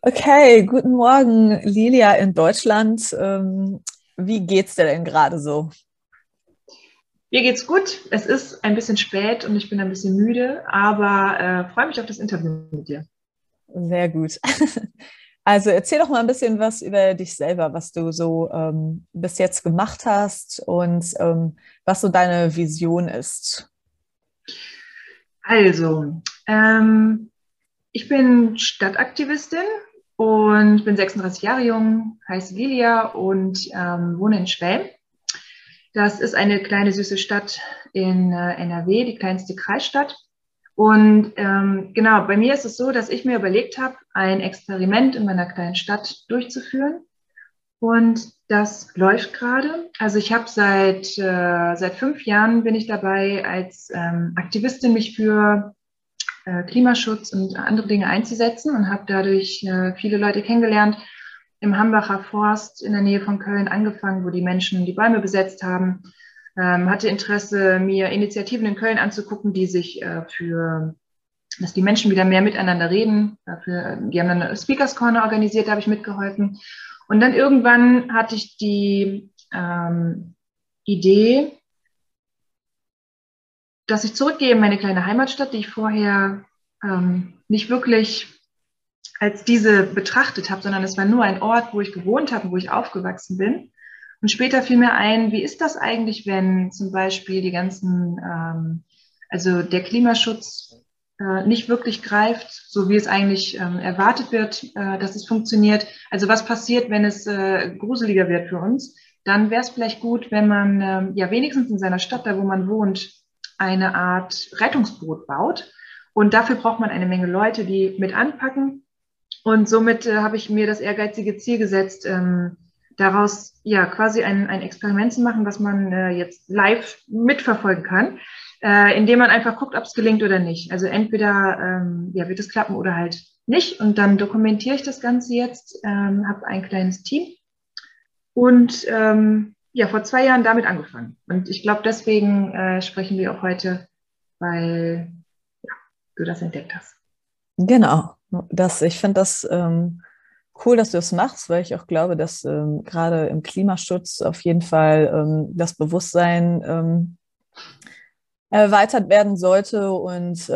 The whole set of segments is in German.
Okay, guten Morgen, Lilia in Deutschland. Wie geht's dir denn gerade so? Mir geht's gut. Es ist ein bisschen spät und ich bin ein bisschen müde, aber freue mich auf das Interview mit dir. Sehr gut. Also erzähl doch mal ein bisschen was über dich selber, was du so bis jetzt gemacht hast und was so deine Vision ist. Also, ähm, ich bin Stadtaktivistin und bin 36 Jahre jung, heiße Lilia und wohne in Schwelm. Das ist eine kleine süße Stadt in NRW, die kleinste Kreisstadt. Und genau, bei mir ist es so, dass ich mir überlegt habe, ein Experiment in meiner kleinen Stadt durchzuführen. Und das läuft gerade. Also ich habe seit 5 Jahren bin ich dabei, als Aktivistin mich für Klimaschutz und andere Dinge einzusetzen und habe dadurch viele Leute kennengelernt. Im Hambacher Forst in der Nähe von Köln angefangen, wo die Menschen die Bäume besetzt haben. Hatte Interesse, mir Initiativen in Köln anzugucken, die sich dass die Menschen wieder mehr miteinander reden. Die haben dann eine Speakers Corner organisiert, da habe ich mitgeholfen. Und dann irgendwann hatte ich die Idee, dass ich zurückgehe in meine kleine Heimatstadt, die ich vorher nicht wirklich als diese betrachtet habe, sondern es war nur ein Ort, wo ich gewohnt habe, wo ich aufgewachsen bin. Und später fiel mir ein, wie ist das eigentlich, wenn zum Beispiel also der Klimaschutz nicht wirklich greift, so wie es eigentlich erwartet wird, dass es funktioniert. Also was passiert, wenn es gruseliger wird für uns? Dann wäre es vielleicht gut, wenn man ja wenigstens in seiner Stadt, da wo man wohnt, eine Art Rettungsboot baut. Und dafür braucht man eine Menge Leute, die mit anpacken. Und somit habe ich mir das ehrgeizige Ziel gesetzt, daraus ja quasi ein Experiment zu machen, was man jetzt live mitverfolgen kann, indem man einfach guckt, ob es gelingt oder nicht. Also entweder ja, wird es klappen oder halt nicht. Und dann dokumentiere ich das Ganze jetzt, habe ein kleines Team und ja, vor 2 Jahren damit angefangen. Und ich glaube, deswegen sprechen wir auch heute, weil du das entdeckt hast. Genau, ich finde das cool, dass du das machst, weil ich auch glaube, dass gerade im Klimaschutz auf jeden Fall das Bewusstsein erweitert werden sollte. Und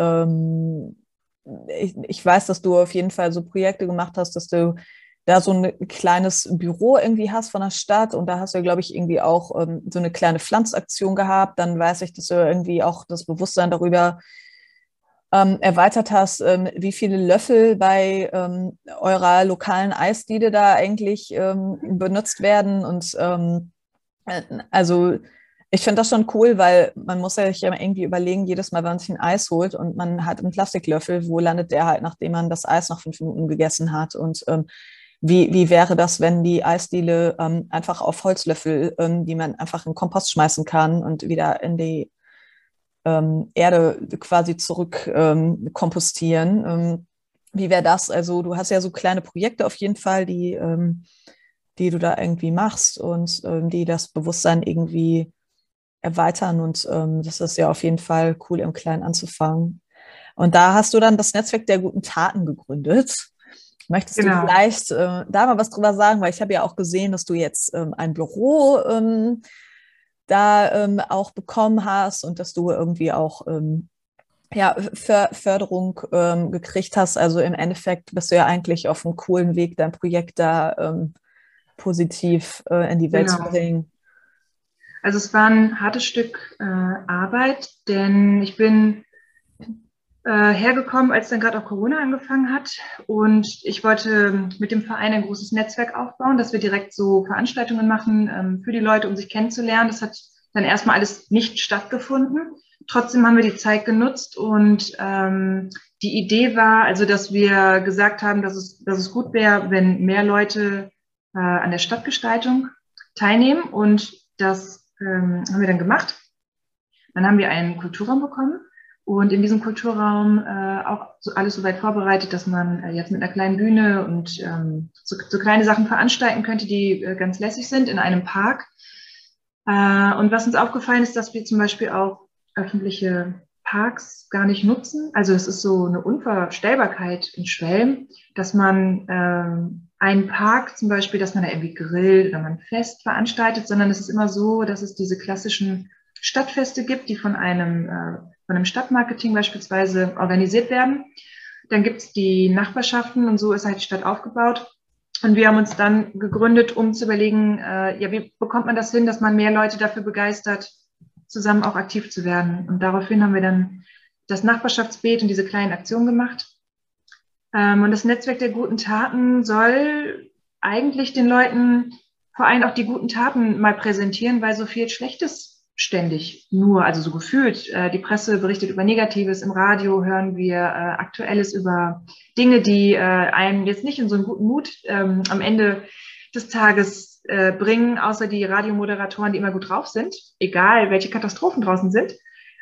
ich weiß, dass du auf jeden Fall so Projekte gemacht hast, dass du da so ein kleines Büro irgendwie hast von der Stadt und da hast du, glaube ich, irgendwie auch so eine kleine Pflanzaktion gehabt. Dann weiß ich, dass du irgendwie auch das Bewusstsein darüber erweitert hast, wie viele Löffel bei eurer lokalen Eisdiele da eigentlich benutzt werden. Und also ich finde das schon cool, weil man muss ja sich ja irgendwie überlegen, jedes Mal, wenn man sich ein Eis holt und man hat einen Plastiklöffel, wo landet der halt, nachdem man das Eis nach 5 Minuten gegessen hat? Und wie wäre das, wenn die Eisdiele einfach auf Holzlöffel, die man einfach in den Kompost schmeißen kann und wieder in die Erde quasi zurück kompostieren? Wie wäre das? Also du hast ja so kleine Projekte auf jeden Fall, die du da irgendwie machst und die das Bewusstsein irgendwie erweitern. Und das ist ja auf jeden Fall cool, im Kleinen anzufangen. Und da hast du dann das Netzwerk der guten Taten gegründet. Möchtest du Genau. vielleicht da mal was drüber sagen? Weil ich habe ja auch gesehen, dass du jetzt ein Büro da auch bekommen hast und dass du irgendwie auch ja, Förderung gekriegt hast. Also im Endeffekt bist du ja eigentlich auf einem coolen Weg, dein Projekt da positiv in die Welt zu Genau. bringen. Also es war ein hartes Stück Arbeit, denn ich bin hergekommen, als dann gerade auch Corona angefangen hat. Und ich wollte mit dem Verein ein großes Netzwerk aufbauen, dass wir direkt so Veranstaltungen machen für die Leute, um sich kennenzulernen. Das hat dann erstmal alles nicht stattgefunden. Trotzdem haben wir die Zeit genutzt und die Idee war, also dass wir gesagt haben, dass es gut wäre, wenn mehr Leute an der Stadtgestaltung teilnehmen. Und das haben wir dann gemacht. Dann haben wir einen Kulturraum bekommen und in diesem Kulturraum auch so alles so weit vorbereitet, dass man jetzt mit einer kleinen Bühne und so kleine Sachen veranstalten könnte, die ganz lässig sind in einem Park. Und was uns aufgefallen ist, dass wir zum Beispiel auch öffentliche Parks gar nicht nutzen. Also es ist so eine Unvorstellbarkeit in Schwelm, dass man einen Park zum Beispiel, dass man da irgendwie grillt oder man ein Fest veranstaltet, sondern es ist immer so, dass es diese klassischen Stadtfeste gibt, die von einem Stadtmarketing beispielsweise organisiert werden. Dann gibt es die Nachbarschaften und so ist halt die Stadt aufgebaut. Und wir haben uns dann gegründet, um zu überlegen, ja, wie bekommt man das hin, dass man mehr Leute dafür begeistert, zusammen auch aktiv zu werden. Und daraufhin haben wir dann das Nachbarschaftsbeet und diese kleinen Aktionen gemacht. Und das Netzwerk der guten Taten soll eigentlich den Leuten vor allem auch die guten Taten mal präsentieren, weil so viel Schlechtes ständig nur, also so gefühlt. Die Presse berichtet über Negatives, im Radio hören wir Aktuelles über Dinge, die einen jetzt nicht in so einen guten Mut am Ende des Tages bringen, außer die Radiomoderatoren, die immer gut drauf sind, egal welche Katastrophen draußen sind.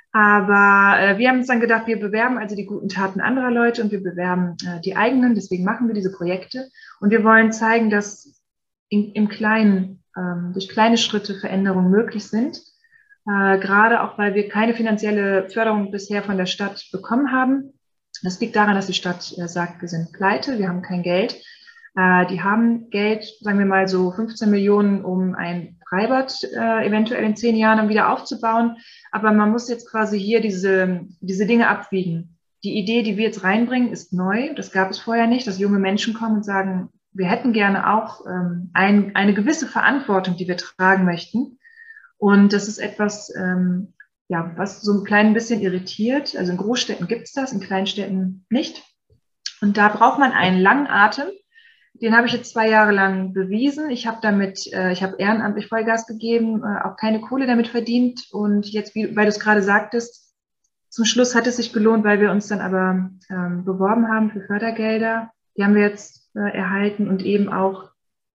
Aber wir haben uns dann gedacht, wir bewerben also die guten Taten anderer Leute und wir bewerben die eigenen. Deswegen machen wir diese Projekte. Und wir wollen zeigen, dass im Kleinen, durch kleine Schritte Veränderungen möglich sind. Gerade auch, weil wir keine finanzielle Förderung bisher von der Stadt bekommen haben. Das liegt daran, dass die Stadt sagt, wir sind pleite, wir haben kein Geld. Die haben Geld, sagen wir mal so 15 Millionen, um ein Freibad eventuell in 10 Jahren dann wieder aufzubauen. Aber man muss jetzt quasi hier diese Dinge abwiegen. Die Idee, die wir jetzt reinbringen, ist neu. Das gab es vorher nicht, dass junge Menschen kommen und sagen, wir hätten gerne auch eine gewisse Verantwortung, die wir tragen möchten. Und das ist etwas, ja, was so ein klein bisschen irritiert. Also in Großstädten gibt es das, in Kleinstädten nicht. Und da braucht man einen langen Atem. Den habe ich jetzt 2 Jahre lang bewiesen. Ich habe ehrenamtlich Vollgas gegeben, auch keine Kohle damit verdient. Und jetzt, weil du es gerade sagtest, zum Schluss hat es sich gelohnt, weil wir uns dann aber beworben haben für Fördergelder. Die haben wir jetzt erhalten und eben auch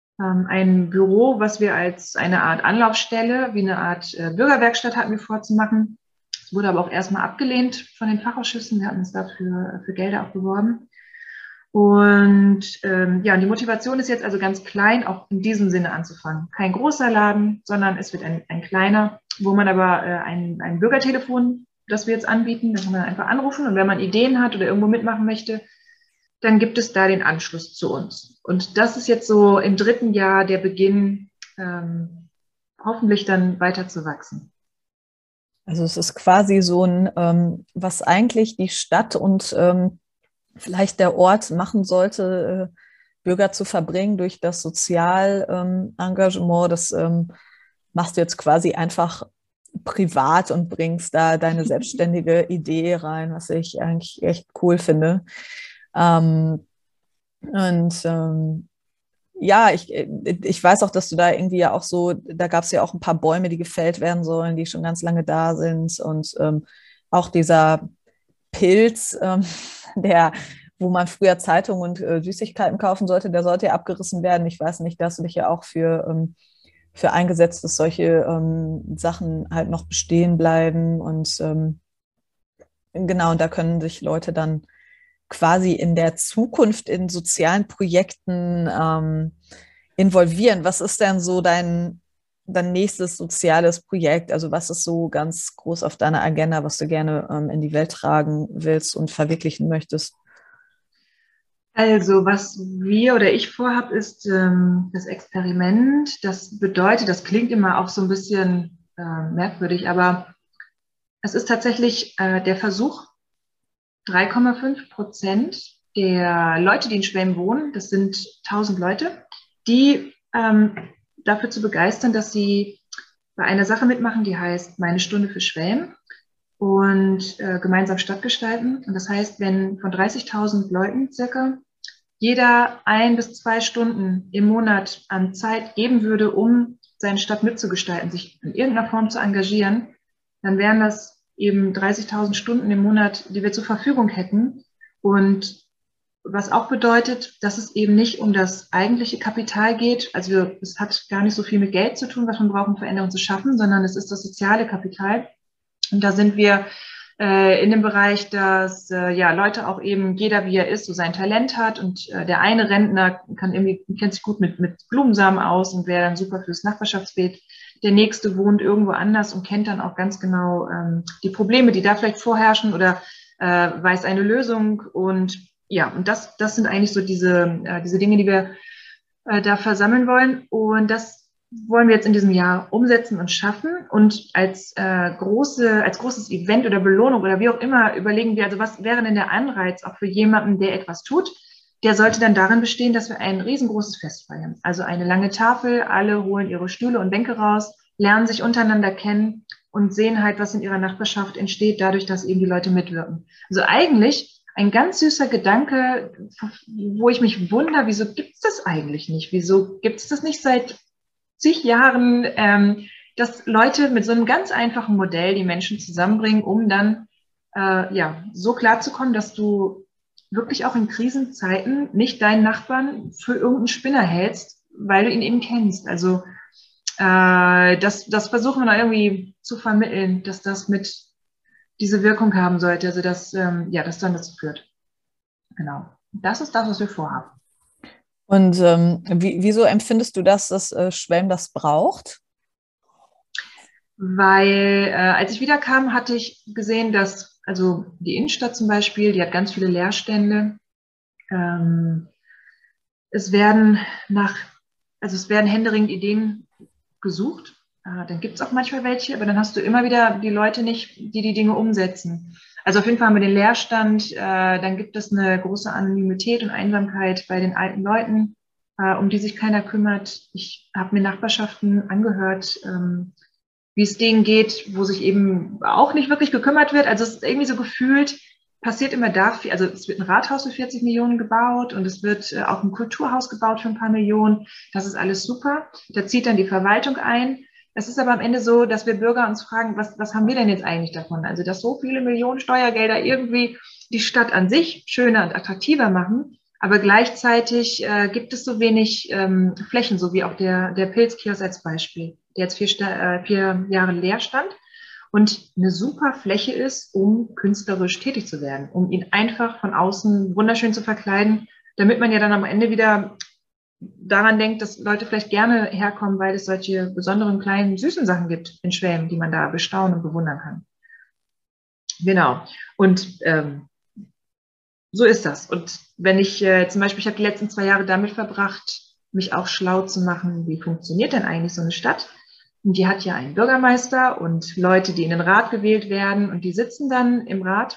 ein Büro, was wir als eine Art Anlaufstelle, wie eine Art Bürgerwerkstatt hatten wir vorzumachen. Es wurde aber auch erstmal abgelehnt von den Fachausschüssen. Wir hatten uns dafür für Gelder auch beworben. Und ja, die Motivation ist jetzt also ganz klein, auch in diesem Sinne anzufangen. Kein großer Laden, sondern es wird ein kleiner, wo man aber ein Bürgertelefon, das wir jetzt anbieten, da kann man einfach anrufen und wenn man Ideen hat oder irgendwo mitmachen möchte, dann gibt es da den Anschluss zu uns. Und das ist jetzt so im 3. Jahr der Beginn, hoffentlich dann weiter zu wachsen. Also es ist quasi so ein, was eigentlich die Stadt und vielleicht der Ort machen sollte, Bürger zu verbringen durch das Sozialengagement. Das machst du jetzt quasi einfach privat und bringst da deine selbstständige Idee rein, was ich eigentlich echt cool finde. Ja, ich weiß auch, dass du da irgendwie ja auch so, da gab es ja auch ein paar Bäume, die gefällt werden sollen, die schon ganz lange da sind. Und auch dieser Pilz, wo man früher Zeitungen und Süßigkeiten kaufen sollte, der sollte ja abgerissen werden. Ich weiß nicht, da hast du dich ja auch für eingesetzt, dass solche Sachen halt noch bestehen bleiben. Und genau, und da können sich Leute dann quasi in der Zukunft in sozialen Projekten involvieren. Was ist denn so dein nächstes soziales Projekt? Also was ist so ganz groß auf deiner Agenda, was du gerne in die Welt tragen willst und verwirklichen möchtest? Also was wir oder ich vorhab, ist das Experiment. Das bedeutet, das klingt immer auch so ein bisschen merkwürdig, aber es ist tatsächlich der Versuch, 3,5% der Leute, die in Schwelm wohnen, das sind 1000 Leute, die dafür zu begeistern, dass sie bei einer Sache mitmachen, die heißt Meine Stunde für Schwelm und gemeinsam Stadt gestalten. Und das heißt, wenn von 30.000 Leuten circa jeder 1 bis 2 Stunden im Monat an Zeit geben würde, um seine Stadt mitzugestalten, sich in irgendeiner Form zu engagieren, dann wären das eben 30.000 Stunden im Monat, die wir zur Verfügung hätten. Und was auch bedeutet, dass es eben nicht um das eigentliche Kapital geht. Also es hat gar nicht so viel mit Geld zu tun, was man braucht, um Veränderungen zu schaffen, sondern es ist das soziale Kapital. Und da sind wir in dem Bereich, dass ja Leute auch eben jeder wie er ist, so sein Talent hat und der eine Rentner kennt sich gut mit Blumensamen aus und wäre dann super fürs Nachbarschaftsbeet. der Nächste wohnt irgendwo anders und kennt dann auch ganz genau die Probleme, die da vielleicht vorherrschen oder weiß eine Lösung. Und ja, und das sind eigentlich so diese Dinge, die wir da versammeln wollen. Und das wollen wir jetzt in diesem Jahr umsetzen und schaffen. Und als großes Event oder Belohnung oder wie auch immer überlegen wir, also was wäre denn der Anreiz auch für jemanden, der etwas tut? Der sollte dann darin bestehen, dass wir ein riesengroßes Fest feiern. Also eine lange Tafel, alle holen ihre Stühle und Bänke raus, lernen sich untereinander kennen und sehen halt, was in ihrer Nachbarschaft entsteht, dadurch, dass eben die Leute mitwirken. Also eigentlich ein ganz süßer Gedanke, wo ich mich wundere, wieso gibt es das eigentlich nicht? Wieso gibt es das nicht seit zig Jahren, dass Leute mit so einem ganz einfachen Modell die Menschen zusammenbringen, um dann so klarzukommen, dass du wirklich auch in Krisenzeiten nicht deinen Nachbarn für irgendeinen Spinner hältst, weil du ihn eben kennst. Also das versuchen wir irgendwie zu vermitteln, dass das mit diese Wirkung haben sollte, also dass das dann dazu führt. Genau. Das ist das, was wir vorhaben. Und wieso empfindest du, dass das Schwelm das braucht? Weil als ich wiederkam, hatte ich gesehen, dass also die Innenstadt zum Beispiel, die hat ganz viele Leerstände. Es werden händeringend Ideen gesucht. Dann gibt es auch manchmal welche, aber dann hast du immer wieder die Leute nicht, die Dinge umsetzen. Also auf jeden Fall haben wir den Leerstand, dann gibt es eine große Anonymität und Einsamkeit bei den alten Leuten, um die sich keiner kümmert. Ich habe mir Nachbarschaften angehört, wie es denen geht, wo sich eben auch nicht wirklich gekümmert wird. Also es ist irgendwie so gefühlt, passiert immer da, also es wird ein Rathaus für 40 Millionen gebaut und es wird auch ein Kulturhaus gebaut für ein paar Millionen. Das ist alles super. Da zieht dann die Verwaltung ein. Es ist aber am Ende so, dass wir Bürger uns fragen, was haben wir denn jetzt eigentlich davon? Also, dass so viele Millionen Steuergelder irgendwie die Stadt an sich schöner und attraktiver machen, aber gleichzeitig gibt es so wenig Flächen, so wie auch der Pilzkiosk als Beispiel, der jetzt 4 Jahre leer stand und eine super Fläche ist, um künstlerisch tätig zu werden, um ihn einfach von außen wunderschön zu verkleiden, damit man ja dann am Ende wieder daran denkt, dass Leute vielleicht gerne herkommen, weil es solche besonderen, kleinen, süßen Sachen gibt in Schwelm, die man da bestaunen und bewundern kann. Genau. Und so ist das. Und wenn ich zum Beispiel, ich habe die letzten 2 Jahre damit verbracht, mich auch schlau zu machen, wie funktioniert denn eigentlich so eine Stadt? Und die hat ja einen Bürgermeister und Leute, die in den Rat gewählt werden und die sitzen dann im Rat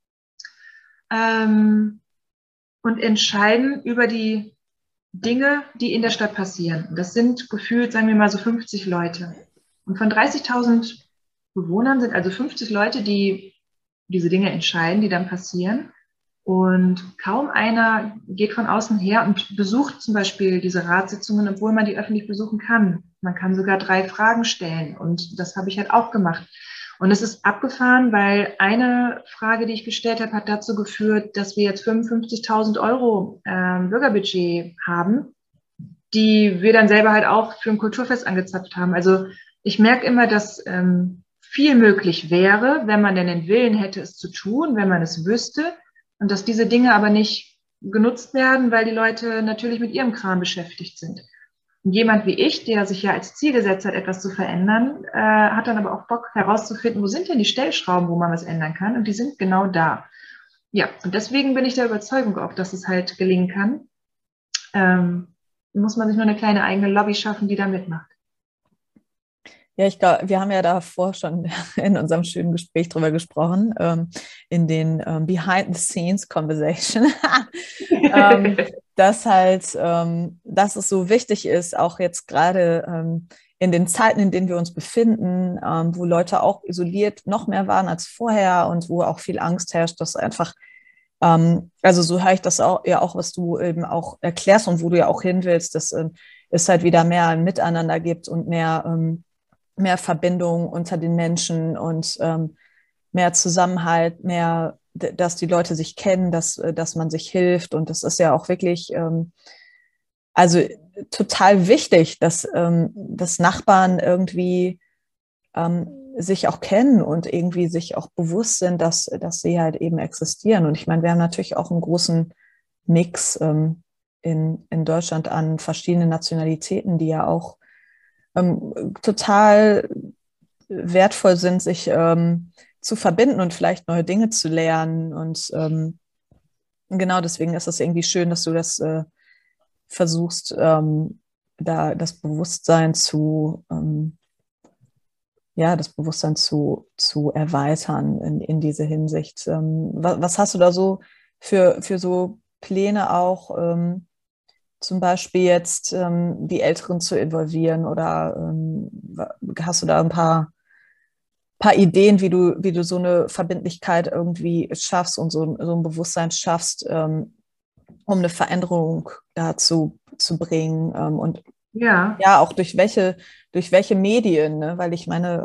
und entscheiden über die Dinge, die in der Stadt passieren. Das sind gefühlt, sagen wir mal, so 50 Leute. Und von 30.000 Bewohnern sind also 50 Leute, die diese Dinge entscheiden, die dann passieren. Und kaum einer geht von außen her und besucht zum Beispiel diese Ratssitzungen, obwohl man die öffentlich besuchen kann. Man kann sogar 3 Fragen stellen. Und das habe ich halt auch gemacht. Und es ist abgefahren, weil eine Frage, die ich gestellt habe, hat dazu geführt, dass wir jetzt 55.000 Euro Bürgerbudget haben, die wir dann selber halt auch für ein Kulturfest angezapft haben. Also ich merke immer, dass viel möglich wäre, wenn man denn den Willen hätte, es zu tun, wenn man es wüsste. Und dass diese Dinge aber nicht genutzt werden, weil die Leute natürlich mit ihrem Kram beschäftigt sind. Und jemand wie ich, der sich ja als Ziel gesetzt hat, etwas zu verändern, hat dann aber auch Bock herauszufinden, wo sind denn die Stellschrauben, wo man was ändern kann. Und die sind genau da. Ja, und deswegen bin ich der Überzeugung auch, dass es halt gelingen kann. Muss man sich nur eine kleine eigene Lobby schaffen, die da mitmacht. Ja, ich glaube, wir haben ja davor schon in unserem schönen Gespräch drüber gesprochen, in den Behind-the-Scenes-Conversation, dass halt, dass es so wichtig ist, auch jetzt gerade in den Zeiten, in denen wir uns befinden, wo Leute auch isoliert noch mehr waren als vorher und wo auch viel Angst herrscht, dass einfach, also so höre ich das auch, ja auch, was du eben auch erklärst und wo du ja auch hin willst, dass es halt wieder mehr ein Miteinander gibt und mehr Verbindung unter den Menschen und mehr Zusammenhalt, mehr, dass die Leute sich kennen, dass man sich hilft. Und das ist ja auch wirklich, also total wichtig, dass Nachbarn irgendwie sich auch kennen und irgendwie sich auch bewusst sind, dass sie halt eben existieren. Und ich meine, wir haben natürlich auch einen großen Mix in Deutschland an verschiedenen Nationalitäten, die ja auch total wertvoll sind, sich zu verbinden und vielleicht neue Dinge zu lernen. Und genau deswegen ist es irgendwie schön, dass du das versuchst, da das Bewusstsein das Bewusstsein zu erweitern in diese Hinsicht. Was hast du da so für so Pläne auch, zum Beispiel jetzt die Älteren zu involvieren oder hast du da ein paar Ideen, wie du so eine Verbindlichkeit irgendwie schaffst und so ein Bewusstsein schaffst, um eine Veränderung dazu zu bringen und Ja. ja, auch durch welche Medien, ne? Weil ich meine,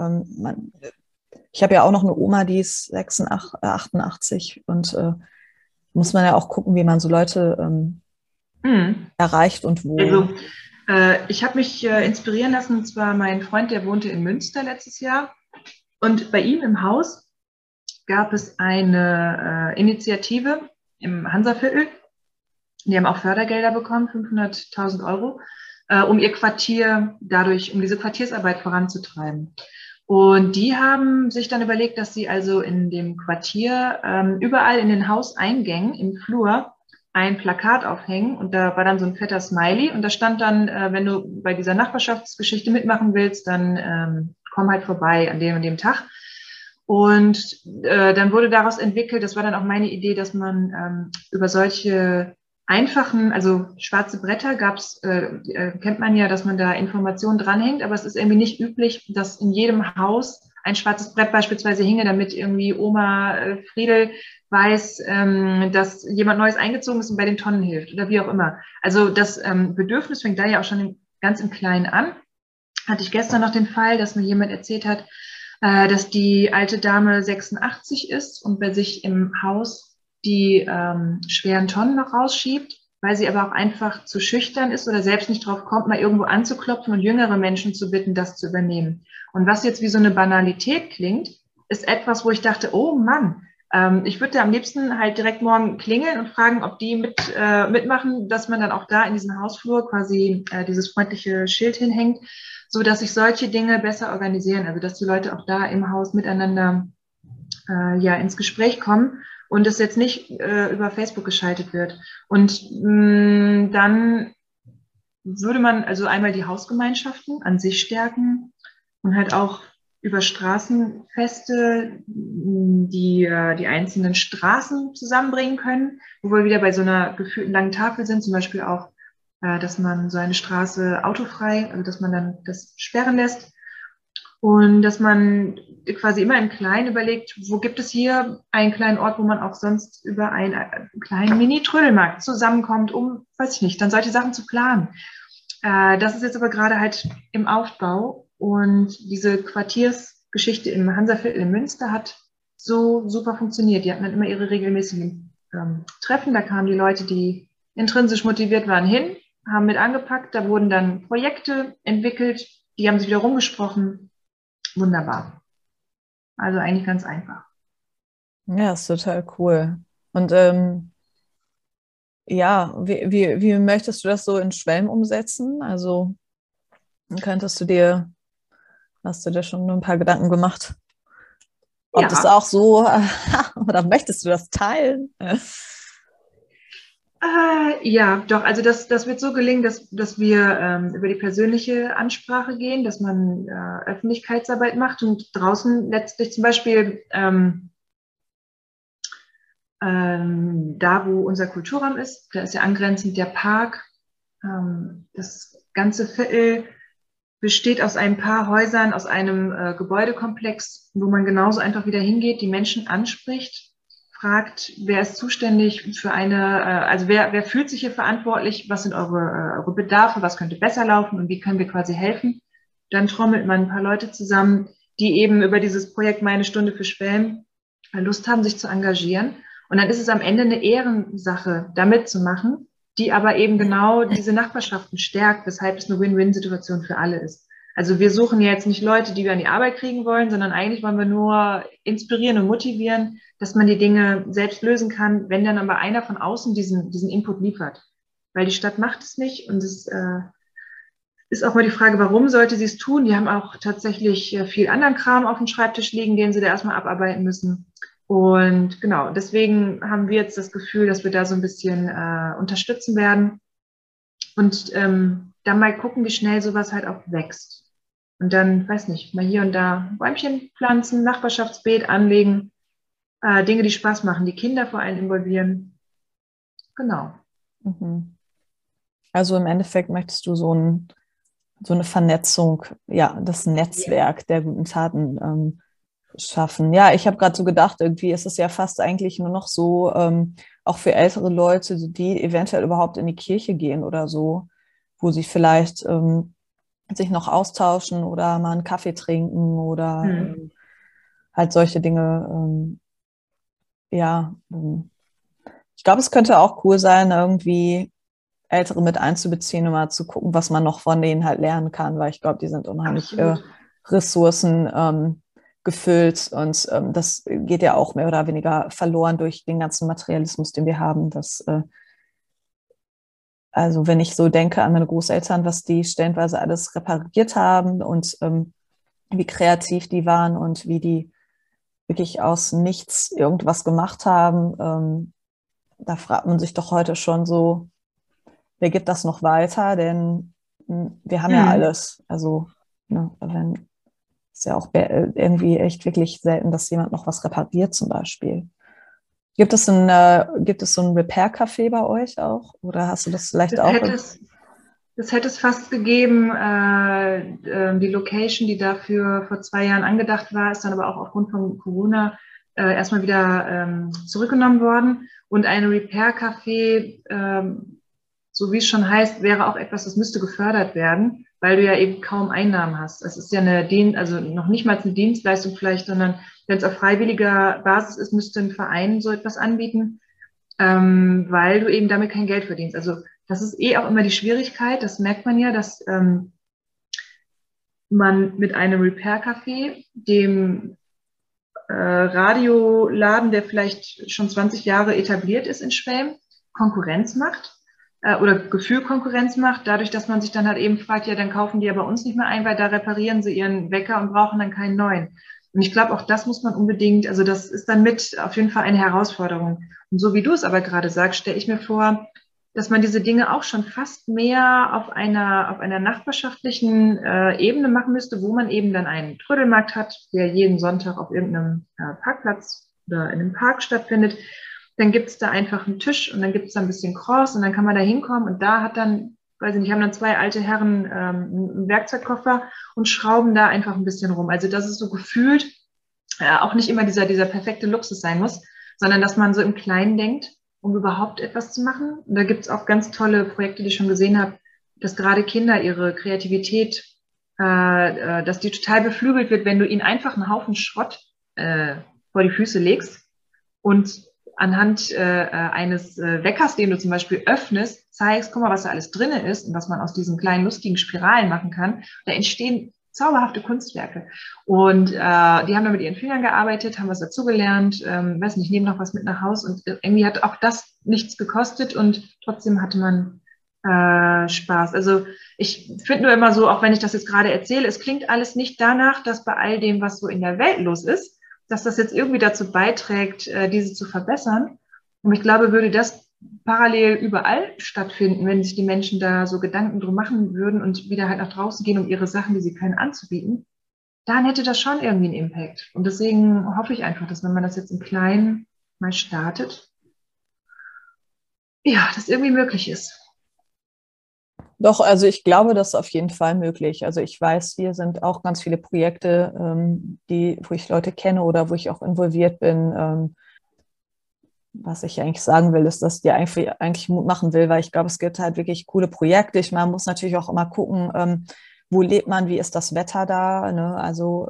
ich habe ja auch noch eine Oma, die ist 86, 88 und muss man ja auch gucken, wie man so Leute Mhm. erreicht und wo. Also ich habe mich inspirieren lassen, und zwar mein Freund, der wohnte in Münster letztes Jahr. Und bei ihm im Haus gab es eine Initiative im Hansaviertel. Die haben auch Fördergelder bekommen, 500.000 Euro, um ihr Quartier dadurch, um diese Quartiersarbeit voranzutreiben. Und die haben sich dann überlegt, dass sie also in dem Quartier überall in den Hauseingängen im Flur ein Plakat aufhängen und da war dann so ein fetter Smiley und da stand dann, wenn du bei dieser Nachbarschaftsgeschichte mitmachen willst, dann komm halt vorbei an dem und dem Tag. Und dann wurde daraus entwickelt, das war dann auch meine Idee, dass man über solche einfachen, also schwarze Bretter kennt man ja, dass man da Informationen dranhängt, aber es ist irgendwie nicht üblich, dass in jedem Haus ein schwarzes Brett beispielsweise hinge, damit irgendwie Oma Friedel weiß, dass jemand Neues eingezogen ist und bei den Tonnen hilft oder wie auch immer. Also das Bedürfnis fängt da ja auch schon ganz im Kleinen an. Hatte ich gestern noch den Fall, dass mir jemand erzählt hat, dass die alte Dame 86 ist und bei sich im Haus die schweren Tonnen noch rausschiebt, weil sie aber auch einfach zu schüchtern ist oder selbst nicht drauf kommt, mal irgendwo anzuklopfen und jüngere Menschen zu bitten, das zu übernehmen. Und was jetzt wie so eine Banalität klingt, ist etwas, wo ich dachte, oh Mann, ich würde am liebsten halt direkt morgen klingeln und fragen, ob die mitmachen, dass man dann auch da in diesen Hausflur quasi dieses freundliche Schild hinhängt, so dass sich solche Dinge besser organisieren, also dass die Leute auch da im Haus miteinander ja ins Gespräch kommen und es jetzt nicht über Facebook geschaltet wird. Und dann würde man also einmal die Hausgemeinschaften an sich stärken und halt auch über Straßenfeste die einzelnen Straßen zusammenbringen können, wo wir wieder bei so einer gefühlten langen Tafel sind, zum Beispiel auch, dass man so eine Straße autofrei, also dass man dann das sperren lässt und dass man quasi immer im Kleinen überlegt, wo gibt es hier einen kleinen Ort, wo man auch sonst über einen kleinen Mini-Trödelmarkt zusammenkommt, um, weiß ich nicht, dann solche Sachen zu planen. Das ist jetzt aber gerade halt im Aufbau und diese Quartiersgeschichte im Hansaviertel in Münster hat so super funktioniert. Die hatten dann immer ihre regelmäßigen Treffen. Da kamen die Leute, die intrinsisch motiviert waren, hin, haben mit angepackt. Da wurden dann Projekte entwickelt, die haben sich wieder rumgesprochen. Wunderbar. Also eigentlich ganz einfach. Ja, ist total cool. Und ja, wie möchtest du das so in Schwelm umsetzen? Also könntest du dir, hast du dir schon ein paar Gedanken gemacht, ob das Ja, auch so, oder möchtest du das teilen? ja, doch. Also das wird so gelingen, dass wir über die persönliche Ansprache gehen, dass man Öffentlichkeitsarbeit macht und draußen letztlich zum Beispiel da, wo unser Kulturraum ist, da ist ja angrenzend der Park. Das ganze Viertel besteht aus ein paar Häusern, aus einem Gebäudekomplex, wo man genauso einfach wieder hingeht, die Menschen anspricht, fragt, wer ist zuständig für also wer fühlt sich hier verantwortlich, was sind eure Bedarfe, was könnte besser laufen und wie können wir quasi helfen. Dann trommelt man ein paar Leute zusammen, die eben über dieses Projekt Meine Stunde für Schwelm Lust haben, sich zu engagieren. Und dann ist es am Ende eine Ehrensache, da mitzumachen, die aber eben genau diese Nachbarschaften stärkt, weshalb es eine Win-Win-Situation für alle ist. Also wir suchen ja jetzt nicht Leute, die wir an die Arbeit kriegen wollen, sondern eigentlich wollen wir nur inspirieren und motivieren, dass man die Dinge selbst lösen kann, wenn dann aber einer von außen diesen Input liefert. Weil die Stadt macht es nicht und ist auch mal die Frage, warum sollte sie es tun? Die haben auch tatsächlich viel anderen Kram auf dem Schreibtisch liegen, den sie da erstmal abarbeiten müssen. Und genau, deswegen haben wir jetzt das Gefühl, dass wir da so ein bisschen unterstützen werden und dann mal gucken, wie schnell sowas halt auch wächst. Und dann, weiß nicht, mal hier und da Bäumchen pflanzen, Nachbarschaftsbeet anlegen, Dinge, die Spaß machen, die Kinder vor allem involvieren. Genau. Mhm. Also im Endeffekt möchtest du so eine Vernetzung, ja, das Ja. Netzwerk der guten Taten schaffen. Ja, ich habe gerade so gedacht, irgendwie ist es ja fast eigentlich nur noch so, auch für ältere Leute, die eventuell überhaupt in die Kirche gehen oder so, wo sie vielleicht sich noch austauschen oder mal einen Kaffee trinken oder Hm. halt solche Dinge. Ja, ich glaube, es könnte auch cool sein, irgendwie Ältere mit einzubeziehen und mal zu gucken, was man noch von denen halt lernen kann, weil ich glaube, die sind unheimlich Absolut. Ressourcen gefüllt und das geht ja auch mehr oder weniger verloren durch den ganzen Materialismus, den wir haben. Also wenn ich so denke an meine Großeltern, was die stellenweise alles repariert haben und wie kreativ die waren und wie die wirklich aus nichts irgendwas gemacht haben, da fragt man sich doch heute schon so, wer gibt das noch weiter? Denn wir haben ja Hm. alles. Also, ne, wenn, ist ja auch irgendwie echt wirklich selten, dass jemand noch was repariert, zum Beispiel. Gibt es so ein Repair-Café bei euch auch? Oder hast du das vielleicht Das auch? hätte es, das hätte es fast gegeben. Die Location, die dafür vor 2 Jahren angedacht war, ist dann aber auch aufgrund von Corona erstmal wieder zurückgenommen worden. Und ein Repair-Café, so wie es schon heißt, wäre auch etwas, das müsste gefördert werden, weil du ja eben kaum Einnahmen hast. Es ist ja also noch nicht mal eine Dienstleistung vielleicht, sondern wenn es auf freiwilliger Basis ist, müsste ein Verein so etwas anbieten, weil du eben damit kein Geld verdienst. Also das ist auch immer die Schwierigkeit, das merkt man ja, dass man mit einem Repair-Café, dem Radioladen, der vielleicht schon 20 Jahre etabliert ist in Schwelm, Konkurrenz macht oder Gefühl Konkurrenz macht, dadurch, dass man sich dann halt eben fragt, ja, dann kaufen die ja bei uns nicht mehr ein, weil da reparieren sie ihren Wecker und brauchen dann keinen neuen. Und ich glaube, auch das muss man unbedingt, also das ist dann mit auf jeden Fall eine Herausforderung. Und so wie du es aber gerade sagst, stelle ich mir vor, dass man diese Dinge auch schon fast mehr auf einer nachbarschaftlichen Ebene machen müsste, wo man eben dann einen Trödelmarkt hat, der jeden Sonntag auf irgendeinem Parkplatz oder in einem Park stattfindet. Dann gibt es da einfach einen Tisch und dann gibt es da ein bisschen Cross und dann kann man da hinkommen und da hat dann, weiß ich nicht, haben dann zwei alte Herren einen Werkzeugkoffer und schrauben da einfach ein bisschen rum. Also dass es so gefühlt auch nicht immer dieser perfekte Luxus sein muss, sondern dass man so im Kleinen denkt, um überhaupt etwas zu machen. Und da gibt es auch ganz tolle Projekte, die ich schon gesehen habe, dass gerade Kinder ihre Kreativität, dass die total beflügelt wird, wenn du ihnen einfach einen Haufen Schrott vor die Füße legst und anhand eines Weckers, den du zum Beispiel öffnest, zeigst, guck mal, was da alles drin ist und was man aus diesen kleinen lustigen Spiralen machen kann. Da entstehen zauberhafte Kunstwerke. Und die haben da mit ihren Fingern gearbeitet, haben was dazugelernt, weiß nicht, nehmen noch was mit nach Haus und irgendwie hat auch das nichts gekostet und trotzdem hatte man Spaß. Also ich finde nur immer so, auch wenn ich das jetzt gerade erzähle, es klingt alles nicht danach, dass bei all dem, was so in der Welt los ist, dass das jetzt irgendwie dazu beiträgt, diese zu verbessern. Und ich glaube, würde das parallel überall stattfinden, wenn sich die Menschen da so Gedanken drum machen würden und wieder halt nach draußen gehen, um ihre Sachen, die sie können, anzubieten, dann hätte das schon irgendwie einen Impact. Und deswegen hoffe ich einfach, dass wenn man das jetzt im Kleinen mal startet, ja, das irgendwie möglich ist. Doch, also ich glaube, das ist auf jeden Fall möglich. Also ich weiß, hier sind auch ganz viele Projekte, wo ich Leute kenne oder wo ich auch involviert bin. Was ich eigentlich sagen will, ist, dass ich dir eigentlich Mut machen will, weil ich glaube, es gibt halt wirklich coole Projekte. Man muss natürlich auch immer gucken, wo lebt man, wie ist das Wetter da, ne? Also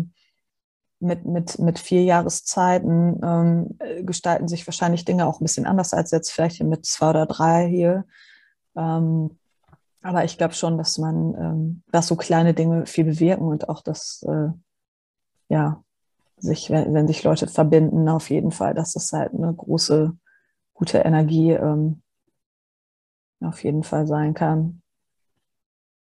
mit 4 Jahreszeiten gestalten sich wahrscheinlich Dinge auch ein bisschen anders als jetzt vielleicht mit 2 oder 3 hier. Ähm, aber ich glaube schon, dass so kleine Dinge viel bewirken und auch, ja, wenn sich Leute verbinden, auf jeden Fall, dass das halt eine große, gute Energie auf jeden Fall sein kann.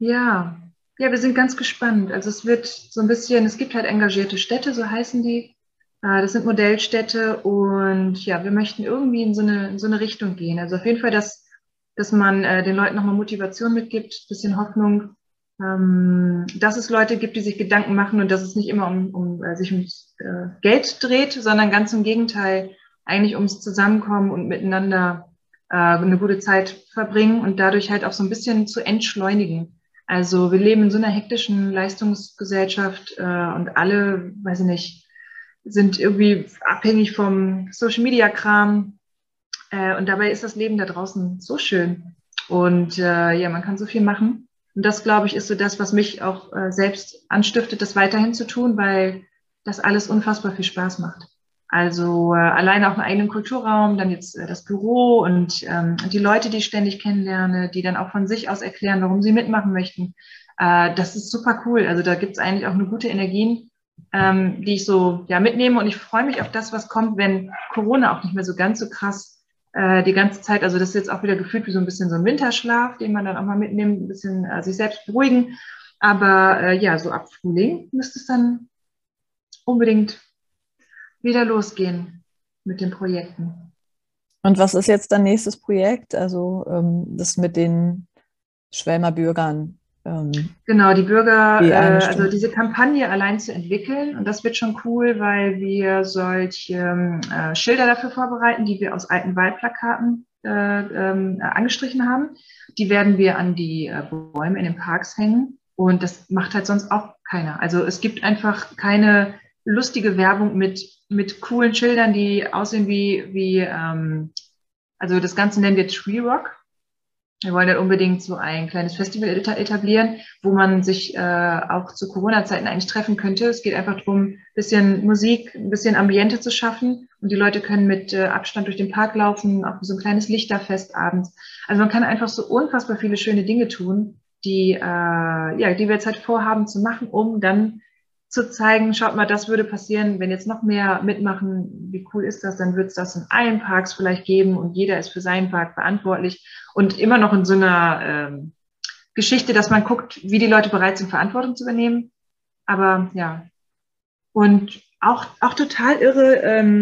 Ja, ja, wir sind ganz gespannt. Also es wird so ein bisschen, es gibt halt engagierte Städte, so heißen die. Das sind Modellstädte und ja, wir möchten irgendwie in so eine Richtung gehen. Also auf jeden Fall, dass man den Leuten nochmal Motivation mitgibt, bisschen Hoffnung, dass es Leute gibt, die sich Gedanken machen und dass es nicht immer sich ums Geld dreht, sondern ganz im Gegenteil, eigentlich ums Zusammenkommen und miteinander eine gute Zeit verbringen und dadurch halt auch so ein bisschen zu entschleunigen. Also wir leben in so einer hektischen Leistungsgesellschaft und alle, weiß ich nicht, sind irgendwie abhängig vom Social-Media-Kram. Und dabei ist das Leben da draußen so schön. Und ja, man kann so viel machen. Und das, glaube ich, ist so das, was mich auch selbst anstiftet, das weiterhin zu tun, weil das alles unfassbar viel Spaß macht. Also alleine auch einen eigenen Kulturraum, dann jetzt das Büro und die Leute, die ich ständig kennenlerne, die dann auch von sich aus erklären, warum sie mitmachen möchten. Das ist super cool. Also da gibt es eigentlich auch eine gute Energien, die ich so ja mitnehme. Und ich freue mich auf das, was kommt, wenn Corona auch nicht mehr so ganz so krass die ganze Zeit, also das ist jetzt auch wieder gefühlt wie so ein bisschen so ein Winterschlaf, den man dann auch mal mitnimmt, ein bisschen sich selbst beruhigen. Aber ja, so ab Frühling müsste es dann unbedingt wieder losgehen mit den Projekten. Und was ist jetzt dein nächstes Projekt? Also das mit den Schwelmer Bürgern, Genau, die Bürger, die eine also Stunde. diese Kampagne allein zu entwickeln. Und das wird schon cool, weil wir solche Schilder dafür vorbereiten, die wir aus alten Wahlplakaten angestrichen haben. Die werden wir an die Bäume in den Parks hängen. Und das macht halt sonst auch keiner. Also es gibt einfach keine lustige Werbung mit coolen Schildern, die aussehen also das Ganze nennen wir Tree Rock. Wir wollen dann unbedingt so ein kleines Festival etablieren, wo man sich auch zu Corona-Zeiten eigentlich treffen könnte. Es geht einfach darum, ein bisschen Musik, ein bisschen Ambiente zu schaffen und die Leute können mit Abstand durch den Park laufen, auch so ein kleines Lichterfest abends. Also man kann einfach so unfassbar viele schöne Dinge tun, die wir jetzt halt vorhaben zu machen, um dann zu zeigen, schaut mal, das würde passieren, wenn jetzt noch mehr mitmachen, wie cool ist das, dann wird es das in allen Parks vielleicht geben und jeder ist für seinen Park verantwortlich und immer noch in so einer Geschichte, dass man guckt, wie die Leute bereit sind, Verantwortung zu übernehmen. Aber ja, und auch total irre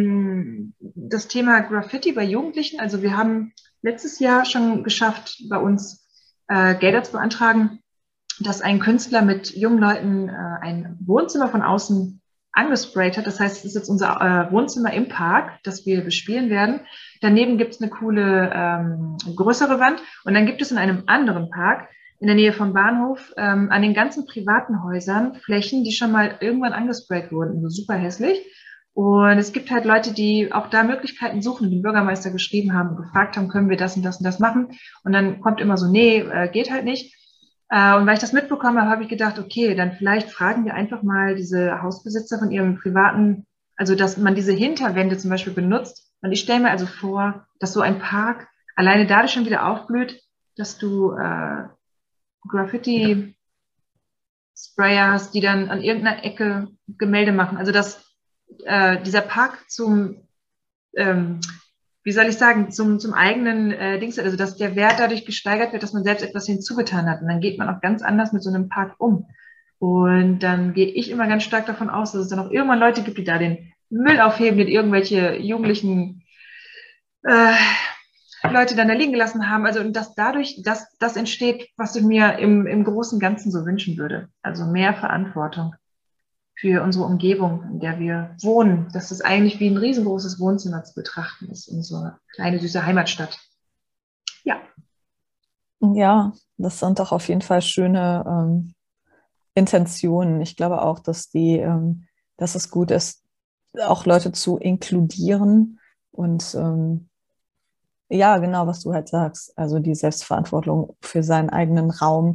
das Thema Graffiti bei Jugendlichen. Also wir haben letztes Jahr schon geschafft, bei uns Gelder zu beantragen, dass ein Künstler mit jungen Leuten ein Wohnzimmer von außen angesprayt hat. Das heißt, es ist jetzt unser Wohnzimmer im Park, das wir bespielen werden. Daneben gibt es eine coole größere Wand und dann gibt es in einem anderen Park in der Nähe vom Bahnhof an den ganzen privaten Häusern Flächen, die schon mal irgendwann angesprayt wurden. Also super hässlich. Und es gibt halt Leute, die auch da Möglichkeiten suchen, den Bürgermeister geschrieben haben und gefragt haben, können wir das und das und das machen? Und dann kommt immer so, nee, geht halt nicht. Und weil ich das mitbekommen habe, habe ich gedacht, okay, dann vielleicht fragen wir einfach mal diese Hausbesitzer von ihrem privaten, also dass man diese Hinterwände zum Beispiel benutzt. Und ich stelle mir also vor, dass so ein Park alleine dadurch schon wieder aufblüht, dass du Graffiti-Sprayer hast, die dann an irgendeiner Ecke Gemälde machen. Also dass dieser Park ähm, wie soll ich sagen, zum eigenen Dings, also dass der Wert dadurch gesteigert wird, dass man selbst etwas hinzugetan hat. Und dann geht man auch ganz anders mit so einem Park um. Und dann gehe ich immer ganz stark davon aus, dass es dann auch irgendwann Leute gibt, die da den Müll aufheben, den irgendwelche jugendlichen äh, Leute dann da liegen gelassen haben. Also und dass dadurch das entsteht, was ich mir im großen und Ganzen so wünschen würde. Also mehr Verantwortung für unsere Umgebung, in der wir wohnen, dass es eigentlich wie ein riesengroßes Wohnzimmer zu betrachten ist, unsere kleine, süße Heimatstadt. Ja. Ja, das sind doch auf jeden Fall schöne Intentionen. Ich glaube auch, dass es gut ist, auch Leute zu inkludieren und ja, genau, was du halt sagst, also die Selbstverantwortung für seinen eigenen Raum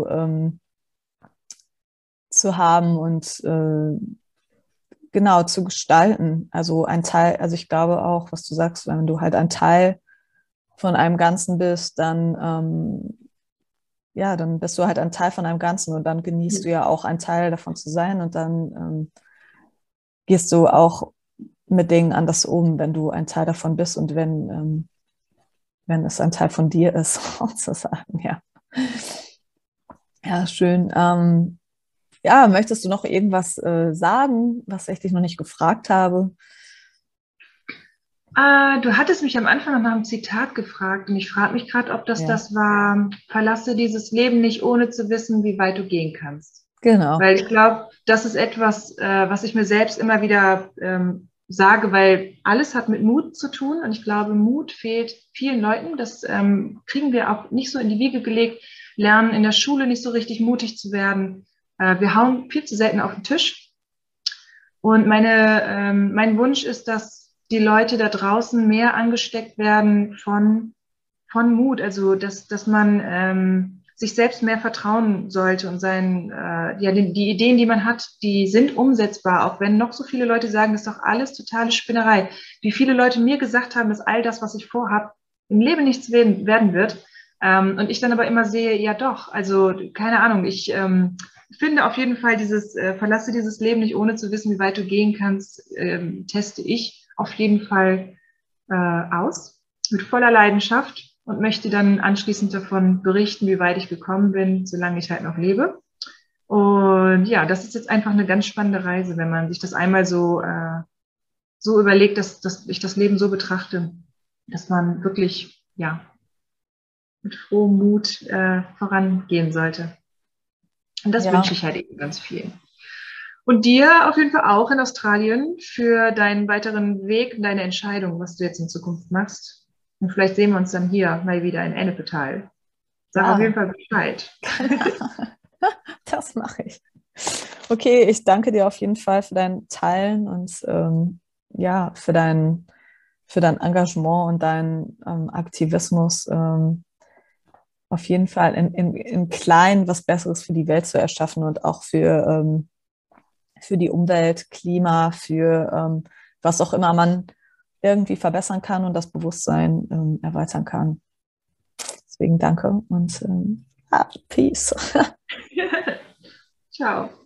zu haben und genau zu gestalten. Also ein Teil, also ich glaube auch, was du sagst, wenn du halt ein Teil von einem Ganzen bist, dann ja, dann bist du halt ein Teil von einem Ganzen und dann genießt du ja auch ein Teil davon zu sein und dann gehst du auch mit Dingen anders um, wenn du ein Teil davon bist und wenn es ein Teil von dir ist, sozusagen, ja. Ja, schön. Ja, möchtest du noch irgendwas sagen, was ich dich noch nicht gefragt habe? Du hattest mich am Anfang noch nach einem Zitat gefragt und ich frage mich gerade, ob Ja, das war, verlasse dieses Leben nicht, ohne zu wissen, wie weit du gehen kannst. genau. Weil ich glaube, das ist etwas, was ich mir selbst immer wieder sage, weil alles hat mit Mut zu tun und ich glaube, Mut fehlt vielen Leuten. Das kriegen wir auch nicht so in die Wiege gelegt, lernen in der Schule nicht so richtig mutig zu werden. Wir hauen viel zu selten auf den Tisch. Und mein Wunsch ist, dass die Leute da draußen mehr angesteckt werden von Mut, also dass man sich selbst mehr vertrauen sollte und die Ideen, die man hat, die sind umsetzbar, auch wenn noch so viele Leute sagen, das ist doch alles totale Spinnerei. Wie viele Leute mir gesagt haben, dass all das, was ich vorhabe, im Leben nichts werden wird. Und ich dann aber immer sehe, ja doch, also keine Ahnung, ich finde auf jeden Fall verlasse dieses Leben nicht, ohne zu wissen, wie weit du gehen kannst, teste ich auf jeden Fall aus, mit voller Leidenschaft und möchte dann anschließend davon berichten, wie weit ich gekommen bin, solange ich halt noch lebe. Und ja, das ist jetzt einfach eine ganz spannende Reise, wenn man sich das einmal so überlegt, dass ich das Leben so betrachte, dass man wirklich, ja, mit frohem Mut vorangehen sollte. Und das wünsche Ja, ich halt eben ganz vielen. Und dir auf jeden Fall auch in Australien für deinen weiteren Weg und deine Entscheidung, was du jetzt in Zukunft machst. Und vielleicht sehen wir uns dann hier mal wieder in Ennepetal. Sag auf jeden ja, Fall Bescheid. das mache ich. Okay, ich danke dir auf jeden Fall für dein Teilen und ja, für dein Engagement und deinen Aktivismus. Auf jeden Fall in klein was Besseres für die Welt zu erschaffen und auch für die Umwelt, Klima, für was auch immer man irgendwie verbessern kann und das Bewusstsein erweitern kann. Deswegen danke und Peace. Ciao.